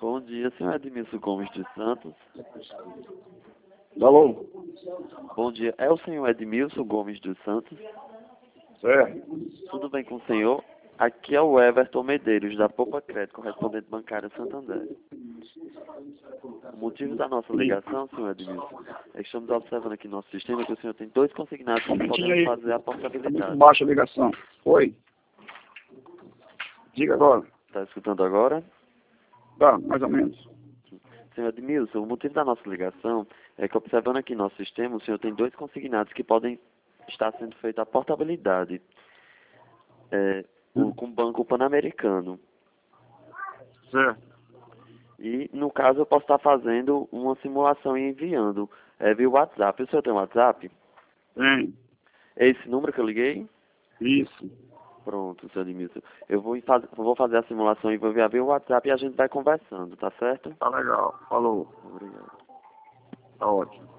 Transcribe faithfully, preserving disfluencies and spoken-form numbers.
Bom dia, senhor Edmilson Gomes dos Santos. Alô? Bom dia, é o senhor Edmilson Gomes dos Santos? Certo. Tudo bem com o senhor? Aqui é o Everton Medeiros, da Poupa Crédito, correspondente bancário Santander. O motivo da nossa ligação, senhor Edmilson, é que estamos observando aqui no nosso sistema que o senhor tem dois consignados que Momentinho podem aí. fazer a Tá muito portabilidade. baixa a ligação. Oi? Diga agora. Está escutando agora? Tá, mais ou menos. Senhor Edmilson, o motivo da nossa ligação é que, observando aqui no nosso sistema, o senhor tem dois consignados que podem estar sendo feita a portabilidade é, o, com o Banco Pan-Americano. Certo. E, no caso, eu posso estar fazendo uma simulação e enviando é, via WhatsApp. O senhor tem WhatsApp? Tem. É esse número que eu liguei? Isso. Pronto, senhor Edmilson. Eu vou, faz, vou fazer a simulação e vou enviar via WhatsApp e a gente vai conversando, tá certo? Tá legal. Falou. Obrigado. Tá ótimo.